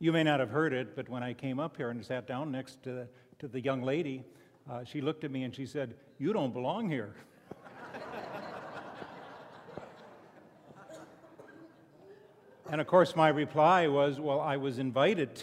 You may not have heard it, but when I came up here and sat down next to the young lady, she looked at me and she said, "You don't belong here." And of course my reply was, "Well, I was invited."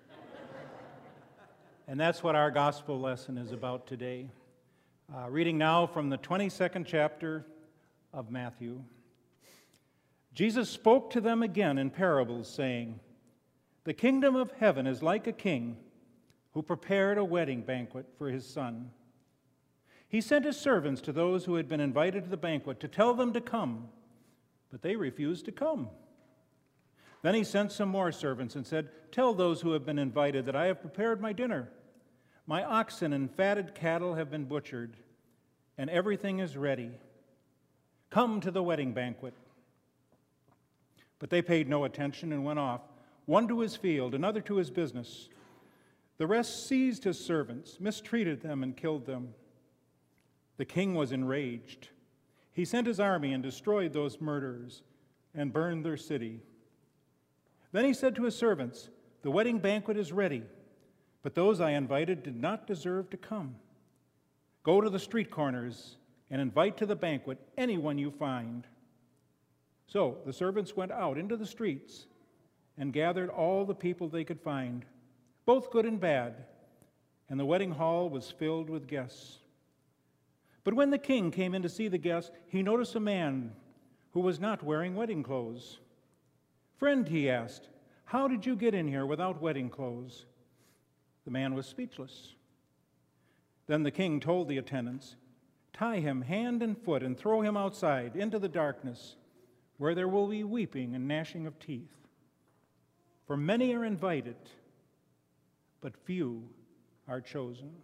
And that's what our gospel lesson is about today. Reading now from the 22nd chapter of Matthew. Jesus spoke to them again in parables, saying, "The kingdom of heaven is like a king who prepared a wedding banquet for his son. He sent his servants to those who had been invited to the banquet to tell them to come, but they refused to come. Then he sent some more servants and said, 'Tell those who have been invited that I have prepared my dinner. My oxen and fatted cattle have been butchered, and everything is ready. Come to the wedding banquet.' But they paid no attention and went off, one to his field, another to his business. The rest seized his servants, mistreated them, and killed them. The king was enraged. He sent his army and destroyed those murderers and burned their city. Then he said to his servants, 'The wedding banquet is ready, but those I invited did not deserve to come. Go to the street corners and invite to the banquet anyone you find.' So the servants went out into the streets and gathered all the people they could find, both good and bad, and the wedding hall was filled with guests. But when the king came in to see the guests, he noticed a man who was not wearing wedding clothes. 'Friend,' he asked, 'how did you get in here without wedding clothes?' The man was speechless. Then the king told the attendants, 'Tie him hand and foot and throw him outside into the darkness, where there will be weeping and gnashing of teeth. For many are invited, but few are chosen.'"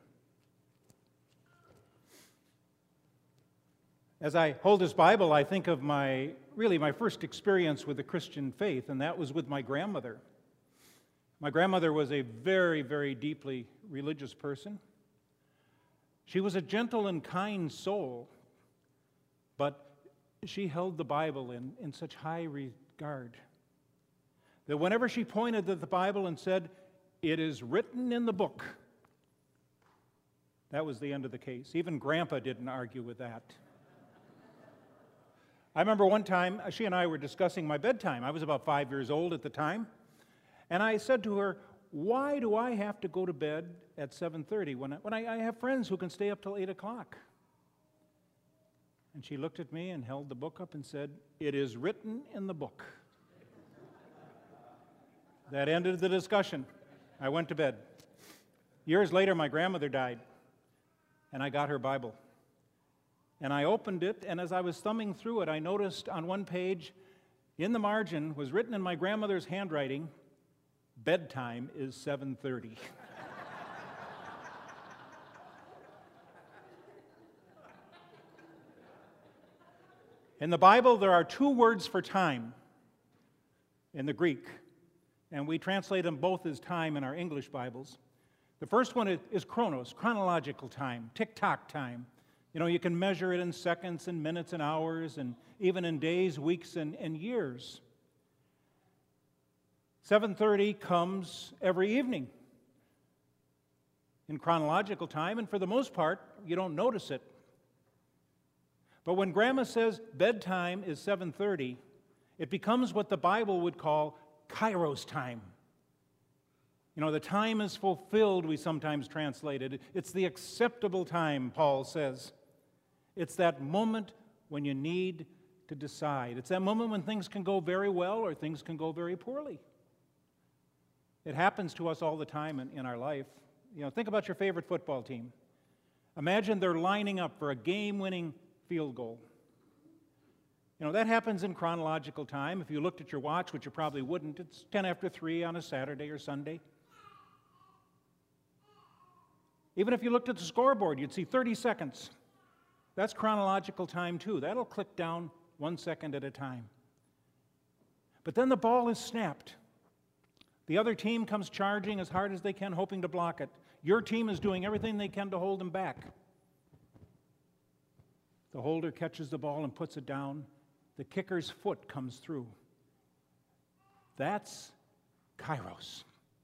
As I hold this Bible, I think of my first experience with the Christian faith, and that was with my grandmother. My grandmother was a very, very deeply religious person. She was a gentle and kind soul, but she held the Bible in such high regard that whenever she pointed at the Bible and said, "It is written in the book," that was the end of the case. Even Grandpa didn't argue with that. I remember one time, she and I were discussing my bedtime. I was about 5 years old at the time. And I said to her, "Why do I have to go to bed at 7:30 when I have friends who can stay up till 8 o'clock? And she looked at me and held the book up and said, "It is written in the book." That ended the discussion. I went to bed. Years later, my grandmother died, and I got her Bible. And I opened it, and as I was thumbing through it, I noticed on one page, in the margin, was written in my grandmother's handwriting, "Bedtime is 7:30. In the Bible, there are two words for time in the Greek, and we translate them both as time in our English Bibles. The first one is chronos, chronological time, tick-tock time. You know, you can measure it in seconds and minutes and hours and even in days, weeks, and years. 7:30 comes every evening in chronological time, and for the most part, you don't notice it. But when Grandma says bedtime is 7:30, it becomes what the Bible would call Kairos time. You know, the time is fulfilled, we sometimes translate it. It's the acceptable time, Paul says. It's that moment when you need to decide. It's that moment when things can go very well or things can go very poorly. It happens to us all the time in our life. You know, think about your favorite football team. Imagine they're lining up for a game-winning field goal. You know, that happens in chronological time. If you looked at your watch, which you probably wouldn't, it's 10 after 3 on a Saturday or Sunday. Even if you looked at the scoreboard, you'd see 30 seconds. That's chronological time too. That'll click down 1 second at a time. But then the ball is snapped. The other team comes charging as hard as they can, hoping to block it. Your team is doing everything they can to hold them back. The holder catches the ball and puts it down. The kicker's foot comes through. That's Kairos.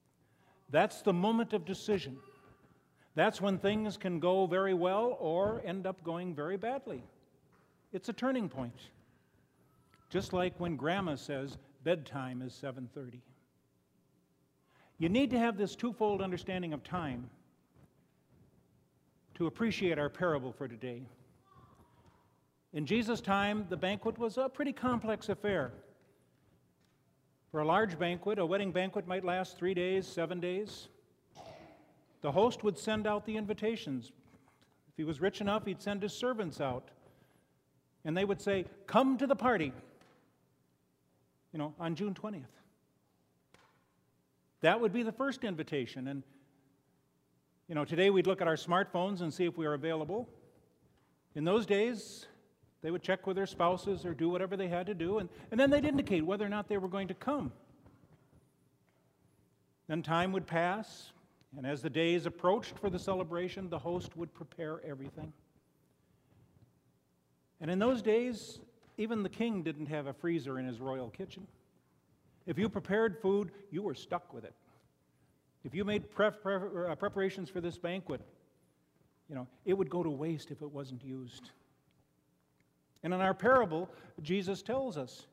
That's the moment of decision. That's when things can go very well or end up going very badly. It's a turning point. Just like when Grandma says bedtime is 7:30. You need to have this twofold understanding of time to appreciate our parable for today. In Jesus' time, the banquet was a pretty complex affair. For a large banquet, a wedding banquet might last 3 days, 7 days. The host would send out the invitations. If he was rich enough, he'd send his servants out. And they would say, "Come to the party," on June 20th. That would be the first invitation. And, today we'd look at our smartphones and see if we are available. In those days, they would check with their spouses or do whatever they had to do, and then they'd indicate whether or not they were going to come. Then time would pass, and as the days approached for the celebration, the host would prepare everything. And in those days, even the king didn't have a freezer in his royal kitchen. If you prepared food, you were stuck with it. If you made preparations for this banquet, it would go to waste if it wasn't used. And in our parable, Jesus tells us,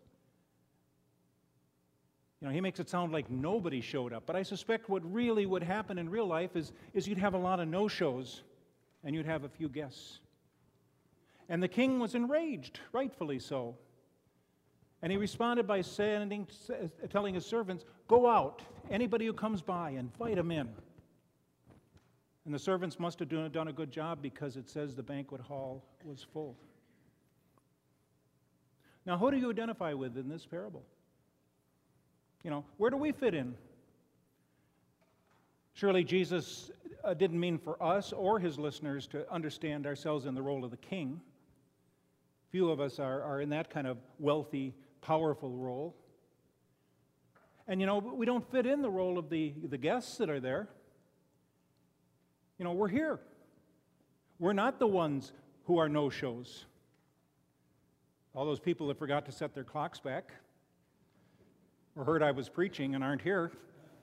he makes it sound like nobody showed up. But I suspect what really would happen in real life is you'd have a lot of no-shows, and you'd have a few guests. And the king was enraged, rightfully so. And he responded by telling his servants, "Go out, anybody who comes by, invite them in." And the servants must have done a good job, because it says the banquet hall was full. Now, who do you identify with in this parable? Where do we fit in? Surely Jesus didn't mean for us or his listeners to understand ourselves in the role of the king. Few of us are in that kind of wealthy, powerful role. And, we don't fit in the role of the guests that are there. We're here. We're not the ones who are no-shows. All those people that forgot to set their clocks back or heard I was preaching and aren't here,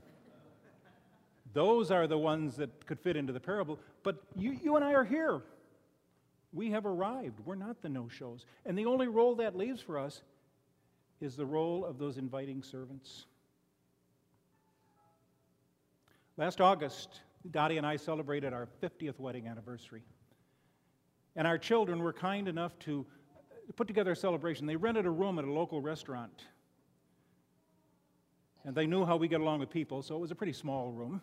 those are the ones that could fit into the parable. But you and I are here. We have arrived. We're not the no-shows. And the only role that leaves for us is the role of those inviting servants. Last August, Dottie and I celebrated our 50th wedding anniversary. And our children were kind enough to put together a celebration. They rented a room at a local restaurant. And they knew how we get along with people, so it was a pretty small room.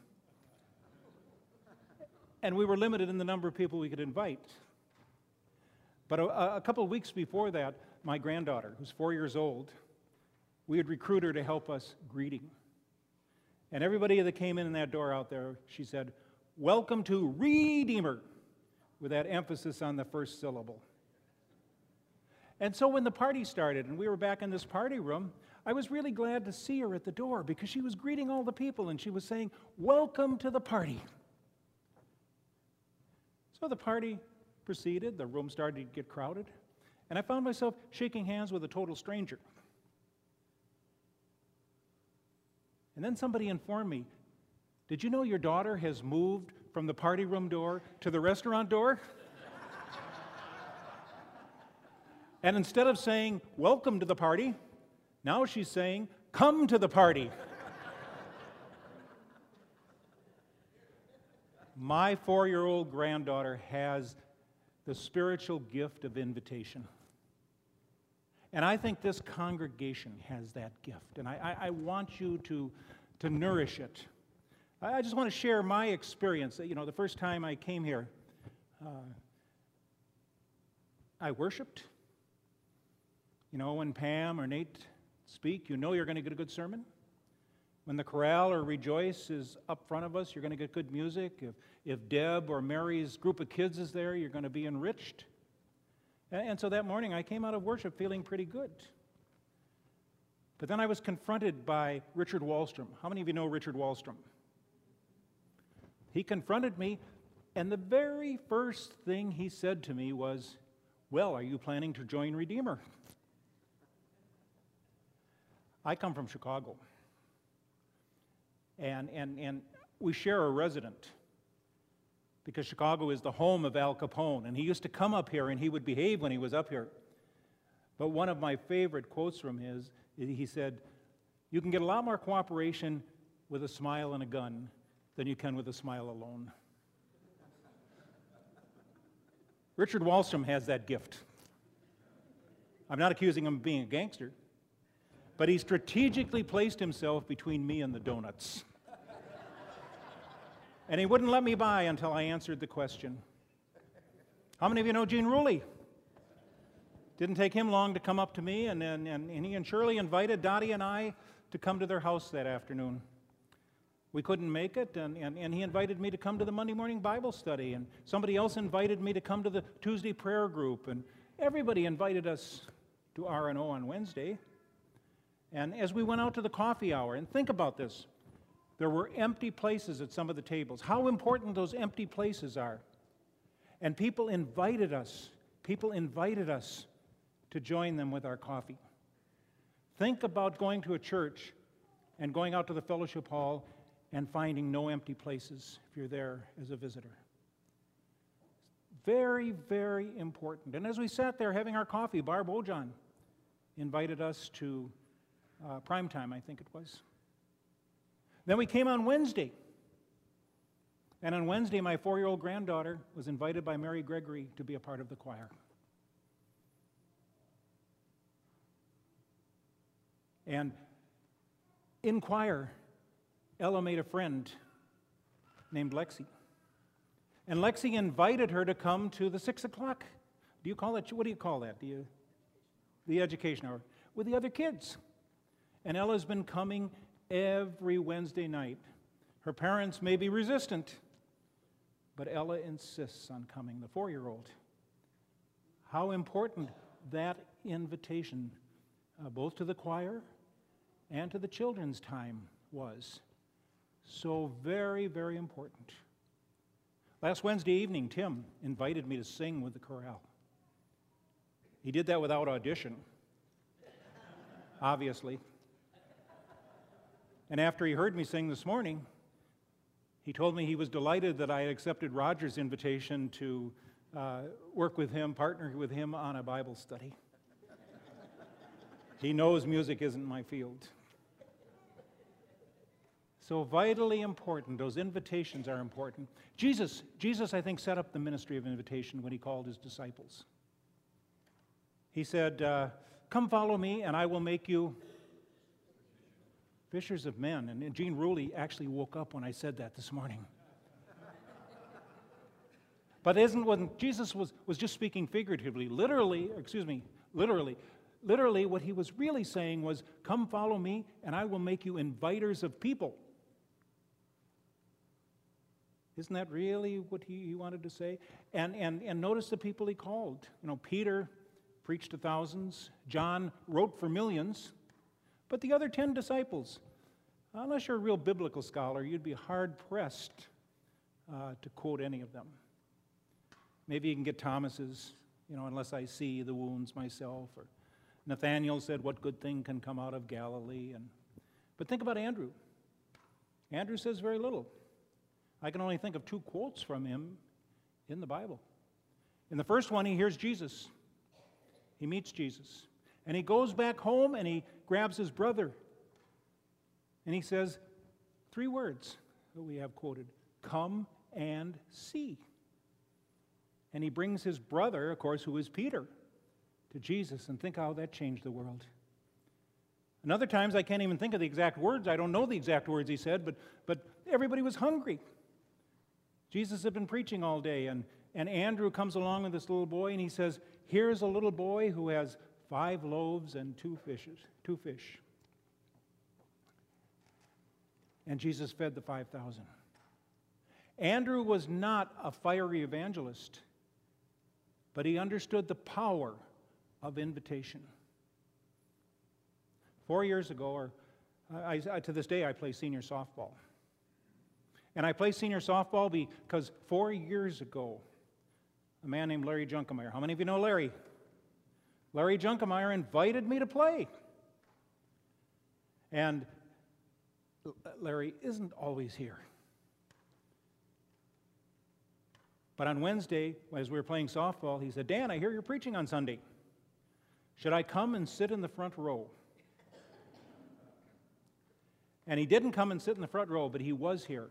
And we were limited in the number of people we could invite. But a couple of weeks before that, my granddaughter, who's 4 years old, we had recruited her to help us greeting. And everybody that came in that door out there, she said, "Welcome to Redeemer," with that emphasis on the first syllable. And so when the party started and we were back in this party room, I was really glad to see her at the door, because she was greeting all the people and she was saying, "Welcome to the party." So the party proceeded, the room started to get crowded, and I found myself shaking hands with a total stranger. And then somebody informed me, "Did you know your daughter has moved from the party room door to the restaurant door?" And instead of saying, "Welcome to the party," now she's saying, "Come to the party." My 4-year-old granddaughter has the spiritual gift of invitation. And I think this congregation has that gift. And I want you to nourish it. I just want to share my experience. The first time I came here, I worshiped. When Pam or Nate speak, you're going to get a good sermon. When the chorale or Rejoice is up front of us, you're going to get good music. If Deb or Mary's group of kids is there, you're going to be enriched. And so that morning I came out of worship feeling pretty good. But then I was confronted by Richard Wallstrom. How many of you know Richard Wallstrom? He confronted me, and the very first thing he said to me was, "Well, are you planning to join Redeemer?" I come from Chicago. And we share a resident because Chicago is the home of Al Capone, and he used to come up here and he would behave when he was up here. But one of my favorite quotes from he said, "You can get a lot more cooperation with a smile and a gun than you can with a smile alone." Richard Wallstrom has that gift. I'm not accusing him of being a gangster, but he strategically placed himself between me and the donuts. And he wouldn't let me by until I answered the question. How many of you know Gene Ruley? Didn't take him long to come up to me, and he and Shirley invited Dottie and I to come to their house that afternoon. We couldn't make it, and he invited me to come to the Monday morning Bible study, and somebody else invited me to come to the Tuesday prayer group, and everybody invited us to R&O on Wednesday. And as we went out to the coffee hour, and think about this, there were empty places at some of the tables. How important those empty places are. And people invited us to join them with our coffee. Think about going to a church and going out to the fellowship hall and finding no empty places if you're there as a visitor. Very, very important. And as we sat there having our coffee, Barb Ojon invited us to primetime, I think it was. Then we came on Wednesday. And on Wednesday, my 4-year-old granddaughter was invited by Mary Gregory to be a part of the choir. And in choir, Ella made a friend named Lexi. And Lexi invited her to come to the 6 o'clock. Do you call it, what do you call that? The education hour, with the other kids. And Ella's been coming every Wednesday night. Her parents may be resistant, but Ella insists on coming, the 4-year-old. How important that invitation, both to the choir and to the children's time, was. So very, very important. Last Wednesday evening, Tim invited me to sing with the chorale. He did that without audition, obviously. And after he heard me sing this morning, he told me he was delighted that I had accepted Roger's invitation to work with him, partner with him on a Bible study. He knows music isn't my field. So vitally important, those invitations are important. Jesus, I think, set up the ministry of invitation when he called his disciples. He said, come follow me and I will make you fishers of men. And Gene Ruley actually woke up when I said that this morning. But when Jesus was just speaking figuratively, literally, what he was really saying was, come follow me and I will make you inviters of people. Isn't that really what he wanted to say? And notice the people he called. You know, Peter preached to thousands. John wrote for millions. But the other 10 disciples, unless you're a real biblical scholar, you'd be hard-pressed to quote any of them. Maybe you can get Thomas's, unless I see the wounds myself. Or Nathanael said, what good thing can come out of Galilee? But think about Andrew. Andrew says very little. I can only think of 2 quotes from him in the Bible. In the first one, he hears Jesus. He meets Jesus. And he goes back home and he grabs his brother. And he says 3 words that we have quoted. Come and see. And he brings his brother, of course, who is Peter, to Jesus. And think how that changed the world. And other times I can't even think of the exact words. I don't know the exact words he said, but everybody was hungry. Jesus had been preaching all day, and Andrew comes along with this little boy, and he says, here's a little boy who has 5 loaves and 2 fish. And Jesus fed the 5,000. Andrew was not a fiery evangelist, but he understood the power of invitation. 4 years ago, to this day, I play senior softball. And I play senior softball because 4 years ago, a man named Larry Junkemeyer, how many of you know Larry? Larry Junkemeyer invited me to play. And Larry isn't always here. But on Wednesday, as we were playing softball, he said, "Dan, I hear you're preaching on Sunday. Should I come and sit in the front row?" And he didn't come and sit in the front row, but he was here.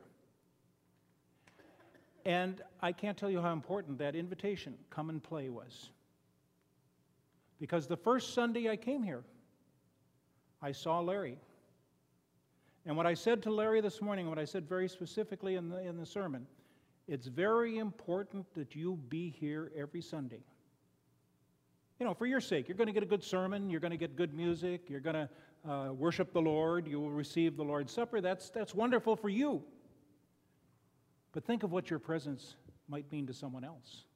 And I can't tell you how important that invitation, come and play, was. Because the first Sunday I came here, I saw Larry. And what I said to Larry this morning, what I said very specifically in the sermon, it's very important that you be here every Sunday. You know, for your sake, you're going to get a good sermon, you're going to get good music, you're going to worship the Lord, you will receive the Lord's Supper. That's wonderful for you. But think of what your presence might mean to someone else.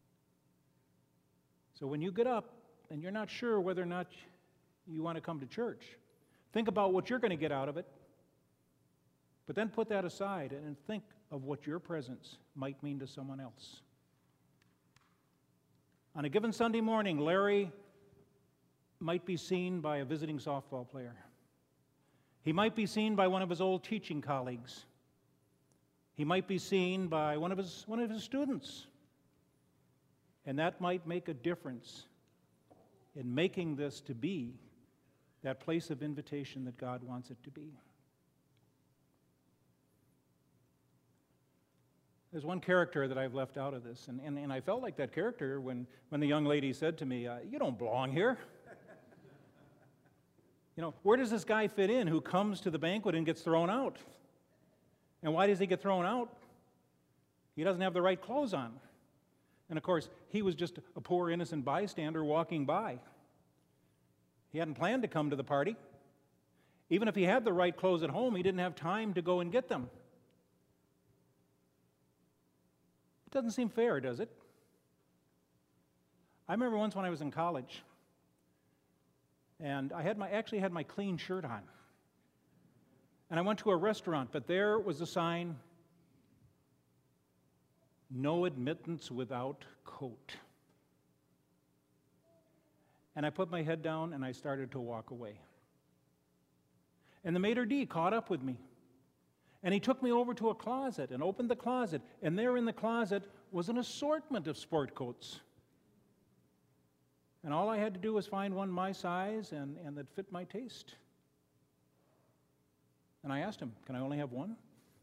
So when you get up and you're not sure whether or not you want to come to church, think about what you're going to get out of it, but then put that aside and think of what your presence might mean to someone else. On a given Sunday morning, Larry might be seen by a visiting softball player. He might be seen by one of his old teaching colleagues. He might be seen by one of his students. And that might make a difference in making this to be that place of invitation that God wants it to be. There's one character that I've left out of this, and I felt like that character when the young lady said to me, "You don't belong here." You know, where does this guy fit in who comes to the banquet and gets thrown out? And why does he get thrown out? He doesn't have the right clothes on. And of course, he was just a poor innocent bystander walking by. He hadn't planned to come to the party. Even if he had the right clothes at home, he didn't have time to go and get them. It doesn't seem fair, does it? I remember once when I was in college, and I actually had my clean shirt on. And I went to a restaurant, but there was a sign, "No admittance without coat." And I put my head down and I started to walk away. And the maitre d' caught up with me. And he took me over to a closet and opened the closet. And there in the closet was an assortment of sport coats. And all I had to do was find one my size and that fit my taste. And I asked him, "Can I only have one?"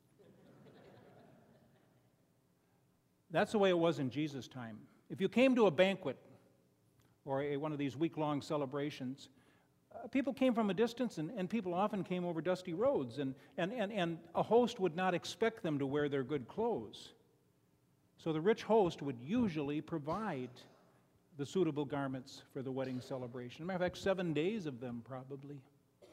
That's the way it was in Jesus' time. If you came to a banquet or one of these week-long celebrations, people came from a distance, and people often came over dusty roads, and a host would not expect them to wear their good clothes. So the rich host would usually provide the suitable garments for the wedding celebration. As a matter of fact, 7 days of them probably.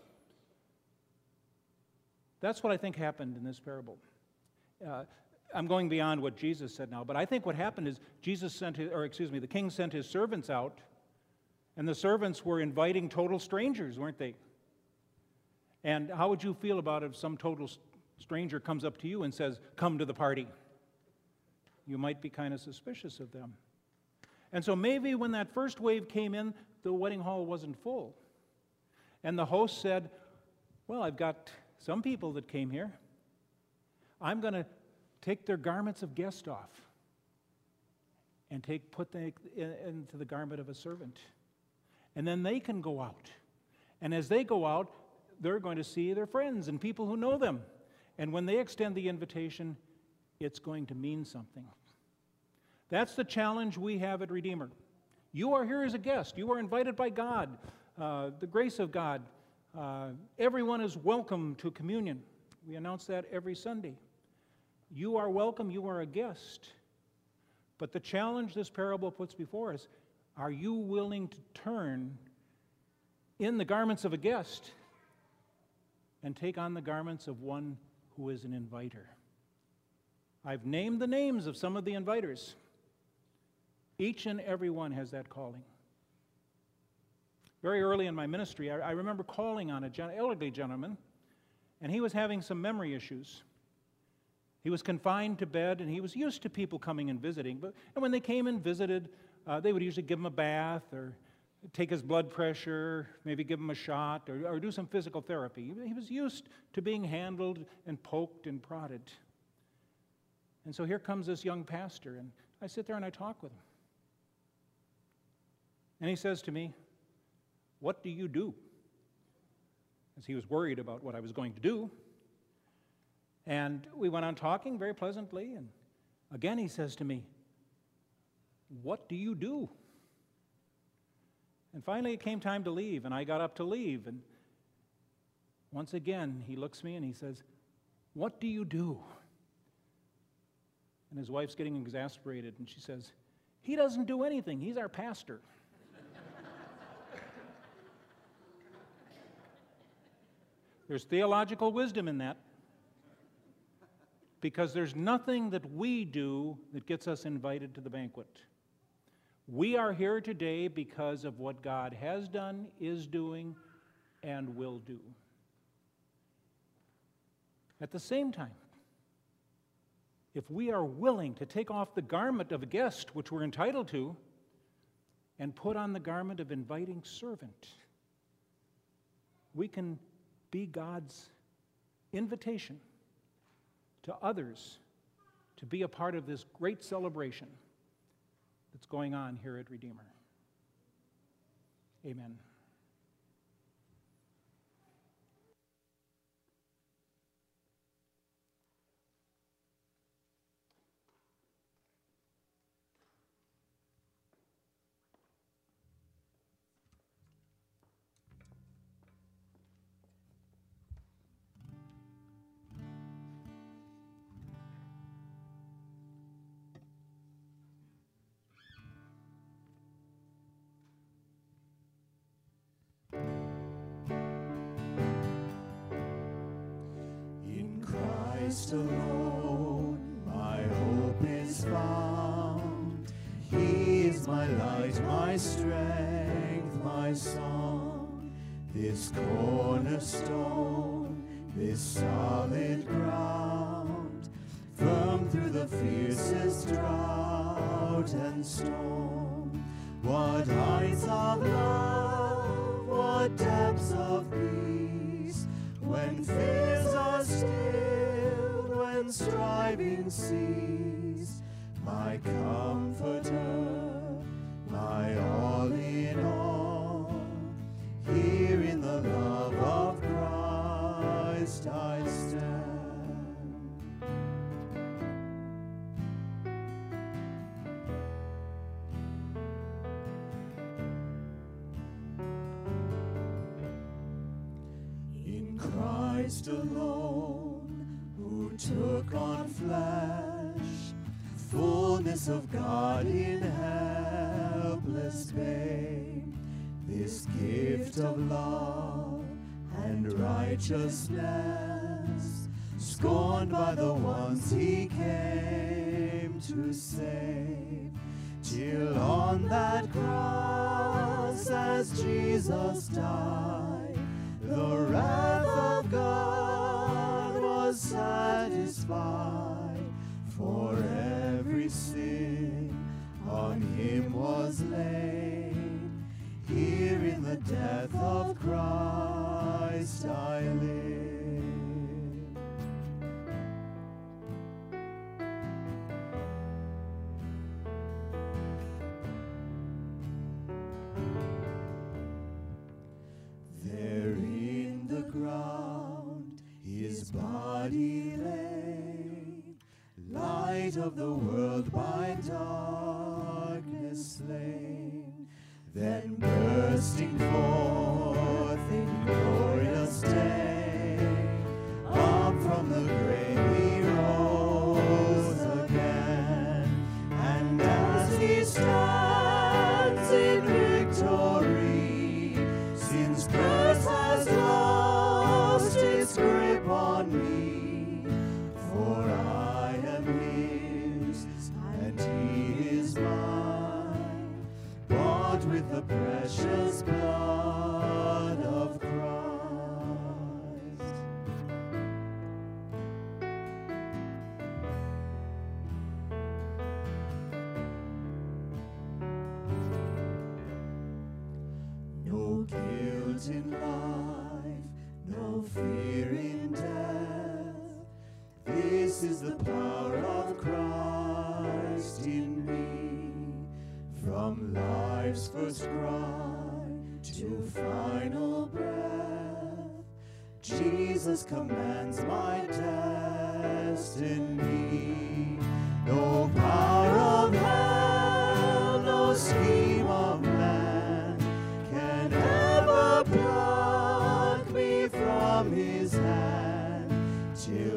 That's what I think happened in this parable. I'm going beyond what Jesus said now, but I think what happened is the king sent his servants out, and the servants were inviting total strangers, weren't they? And how would you feel about it if some total stranger comes up to you and says, "Come to the party"? You might be kind of suspicious of them. And so maybe when that first wave came in, the wedding hall wasn't full. And the host said, "Well, I've got some people that came here. I'm going to take their garments of guest off and put them into the garment of a servant. And then they can go out. And as they go out, they're going to see their friends and people who know them. And when they extend the invitation, it's going to mean something." That's the challenge we have at Redeemer. You are here as a guest. You are invited by God, the grace of God. Everyone is welcome to communion. We announce that every Sunday. You are welcome. You are a guest. But the challenge this parable puts before us, are you willing to turn in the garments of a guest and take on the garments of one who is an inviter? I've named the names of some of the inviters. Each and every one has that calling. Very early in my ministry, I remember calling on an elderly gentleman, and he was having some memory issues. He was confined to bed, and he was used to people coming and visiting. And when they came and visited, they would usually give him a bath or take his blood pressure, maybe give him a shot or do some physical therapy. He was used to being handled and poked and prodded. And so here comes this young pastor, and I sit there and I talk with him. And he says to me, "What do you do?" As he was worried about what I was going to do. And we went on talking very pleasantly, and again he says to me, "What do you do?" And finally it came time to leave, and I got up to leave, and once again he looks at me and he says, "What do you do?" And his wife's getting exasperated, and she says, "He doesn't do anything. He's our pastor." There's theological wisdom in that, because there's nothing that we do that gets us invited to the banquet. We are here today because of what God has done, is doing, and will do. At the same time, if we are willing to take off the garment of a guest, which we're entitled to, and put on the garment of inviting servant, we can be God's invitation to others to be a part of this great celebration that's going on here at Redeemer. Amen. Christ alone, my hope is found. He is my light, my strength, my song. This cornerstone, this solid ground, firm through the fiercest drought and storm. What heights of love, what depths of peace, when fears are stilled, when striving cease. My comforter, my all in all, here in the love of Christ I stand. In Christ alone, who took on flesh, fullness of God in helpless babe, this gift of love and righteousness, scorned by the ones he came to save, till on that cross as Jesus died, the wrath of God was satisfied, for every sin on him was laid. Here in the death of Christ I live. There in the ground his body lay, light of the world by darkness slain, then bursting forth in glorious day, up from the grave he rose again, and as he stands in victory, sin's curse has lost its grip on me, for I am his and he is mine, bought with the precious blood of Christ. No guilt in life, no fear in death, this is the power of Christ in me. From life's first cry to final breath, Jesus commands my destiny. No power of hell, no scheme of man can ever pluck me from his hand till